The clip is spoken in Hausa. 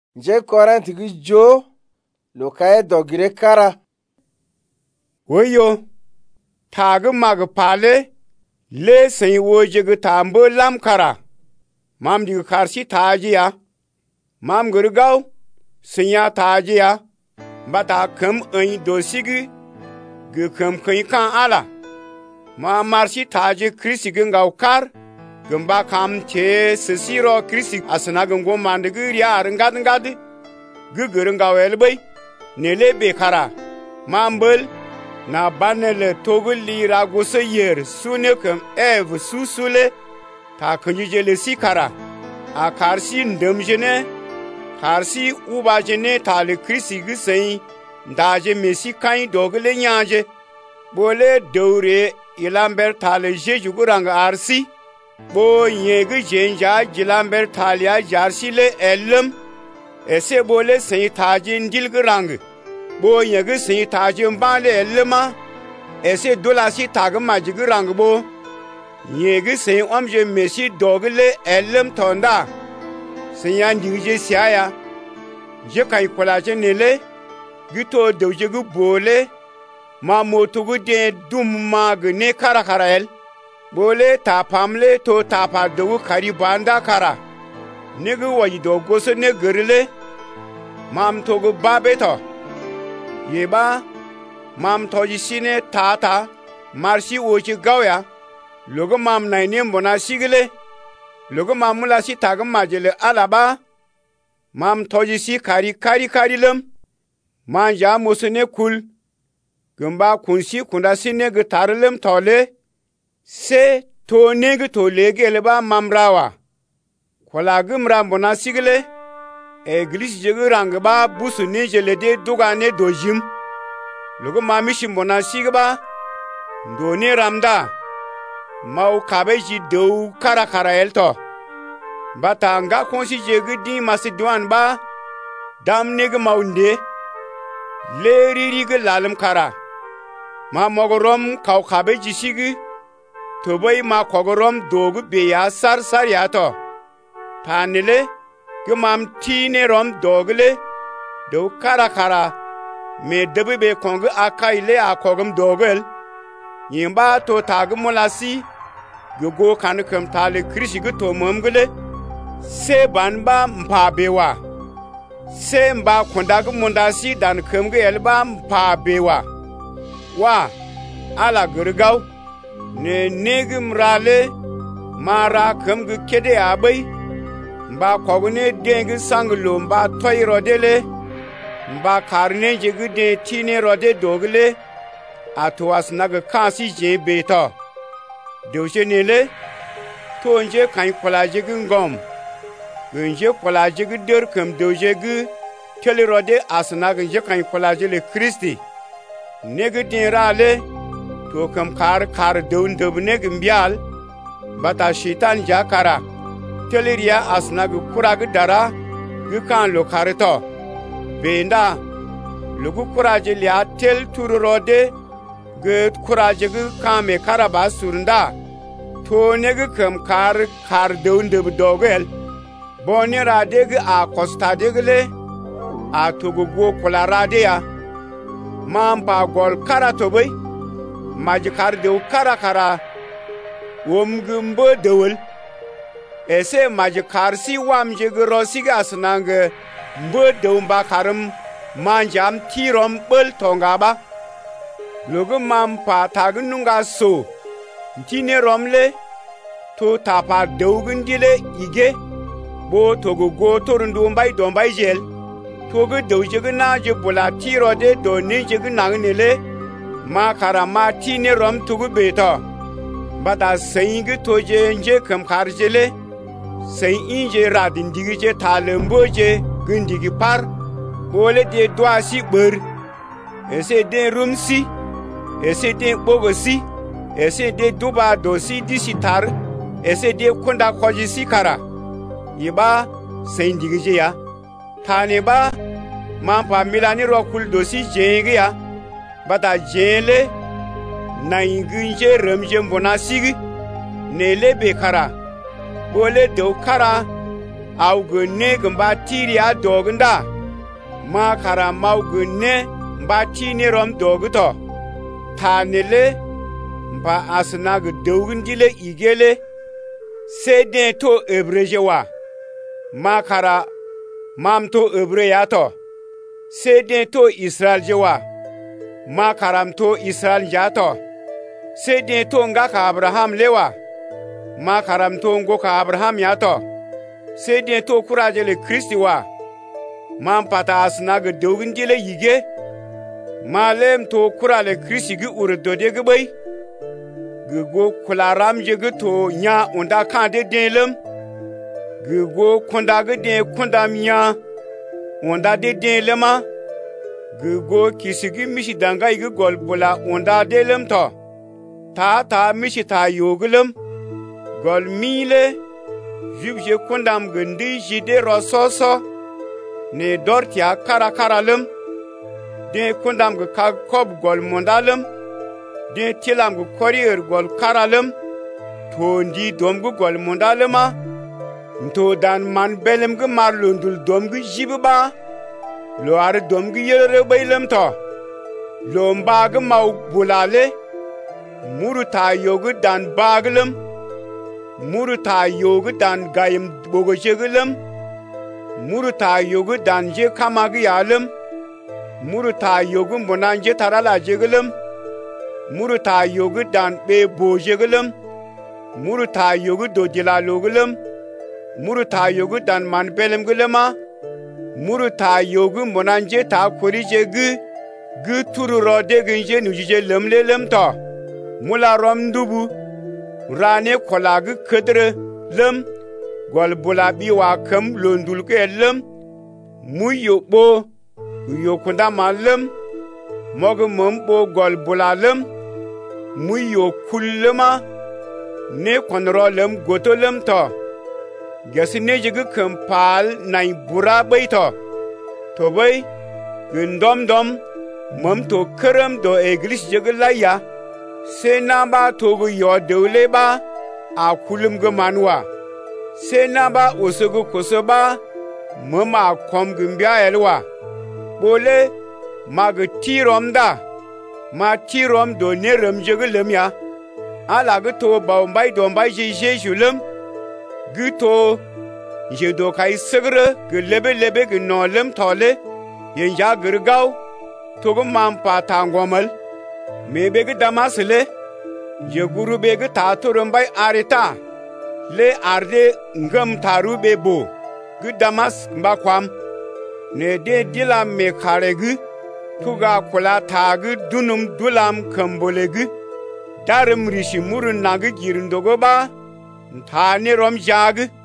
Je Korint gi jo lo kaya dogire kara. Woyo tagi mag pale le sen woje gi tambo lam kara. Mam di karsi taji ya. Mam gurgaw senya taji ya. Bata kem en dosigi gi kem kan ala. Ma marsi taji Kristi gi ngaw kar. Gumba kam che sisiro Kristi asna gungo mandigi ya ngad gugur ngaw elbay nele bekara. Mambel na banele togul lira gusa yer sune kem ev susule ta kunjele sikara a karsi ndamjene karsi ubajene tale Kristi gisei ndaje mesi kain dogle nyaje bole dore ilamber tale jeju guranga arsi bo yegi jenja jilamber talia jarsile elim ese bole sei tajin dilgrang bo yegi sei tajin bale elima ese dolasi tagma majigrang bo yegi sei omje mesi dogle elim tonda seyan dirije siaya je kai kolaje nele gito dewje gu bole ma motugu de dum magne karakarael bole tapamle to tapa dogu kari banda kara negu wajido goso ne gerile mam togu babeto yeba mam toji sine tata marsi ochi gawya logo mam naine mbona sigile logo mamula si tagam majele alaba mam toji si kari lem manja mosene kul gumba kunsi kunda sine gitarlem tole se to negi to lege leba mamrawa kola gumra mbona sigile eglis jegu rangba busu ne jelede dugane dojim logo mamishi mbona sigba ndone ramda mau kabeji do karakara elto bata nga konsi jegu di Macedon ba dam negi maunde leri ge lalam kara ma mogorom kaw kabeji sigi tobai ma kogorom dogu beya sar yato tanile gumam tine rom dogle do karakara me debu be kongu akaile akogum dogel yimba to tagumulasi go kanukam tale Kristi go to momgule se banba mpa bewa se mba kondagu mundasi dan kemge elba mpa bewa wa ala gurgaw ne negim rale mara kemge kede abai mba kogne dengi sanglo mba toy rodele mba karne jegu de tine rode dogle atwas naga kansi je beto dewje nele tonje kan kolaje ngom gunje kolaje der kem dewje gu tele rode asna gunje kan kolaje le Kristi negu din rale to kam kar deun debne gimbial bata shitan jakara teleria asna gu kurag dara gu kan lo karito benda lugu kuraje liya tel tururode gu kuraje gu kame karaba surunda to negu kam kar deun deb dogel boni rade gu a costa degle a togo go kolarade ya mamba gol karato bay majikar dew karakara womgumbo dewel ese majikar si wamje grosi gasnange mbo dewmba karam manjam tirom bel tongaba logo mampa tagununga so tine romle to tapa dewgundile ige bo togo go torundu mbay dombay jel togo dewje na je bula tiro de do ne je nangnele ma karama tine rom tugu beto bada seyingi toje nje kam karjele sey inje radin digije talemboje gundigi par bole de doasi beur ese de rumsi ese de bogosi ese de duba dosi disitar ese de kunda koji sikara yiba sey digije ya tane ba mampa milani rokul dosi jengi ya bata jele na ingunje remje mbona sigi nele bekara bole do kara au gunne gumba tiriya dogunda ma kara mau gunne ba tini rom doguto tanele ba asna gu dogundile igele seden to ebrejewa ma kara mam to ebreya to seden to Israel jewa ma karam to Israel jato seden to ngaka Abraham lewa ma karam to ngoka Abraham yato seden to kurajele Kristi wa mam pata asna gu dogundile yige malem to kurale Kristi gu urdode gu bai gugo kularam jegu to nya unda kande denlem gugo kunda gu den kunda miya unda de denlema gugo kisigi mishi danga gu gol bula unda delem to ta mishi ta yogulem gol mile jubje kundam gundi jide rososo ne dortia karakaralem de kundam gu ka kob gol mondalem de tilam gu korier gol karalem to ndi dom gu gol mondalema to dan man belem gu marlundul dom gu jibuba lo ar dom gu yere baylem to lo mbag mau bulale muru ta yogu dan baglem muru ta yogu dan gayim bogo jeglem muru ta yogu dan je kamag yalem muru ta yogu bonanje tarala jeglem muru ta yogu dan be bojeglem muru ta yogu dojila loglem muru ta yogu dan man belem glema muru ta yogu monanje ta korije gu turu rode ginje nujije lemlelem to mula rom dubu rane kolagu kedre lem gol bulabi wa kam londul ke lem muyo bo yokunda malem mogu mombo gol bulalem muyo kullema ne konrolem gotolem to gesine jigu kampal nai bura baito to bai gundom dom mom to kerem do eglis jigulaya senaba togu yo dewle ba a kulum gu manwa senaba osugu kosoba mama kom gumbia elwa bole mag tirom da ma tirom do nerem jigulem ya ala gu to bawmbay do mbay jejulem gu to je do kai sigre gu lebe gu nolem tole yen ja gurgaw to gu mam pa tangomal me be gu damasle je guru be gu taturum bay arita le arde ngam taru be bo gu damas mbakwam ne de dilam me karegu tuga kula tagu dunum dulam kambolegu darum rishi murun nagu girindogo ba ntane rom jagu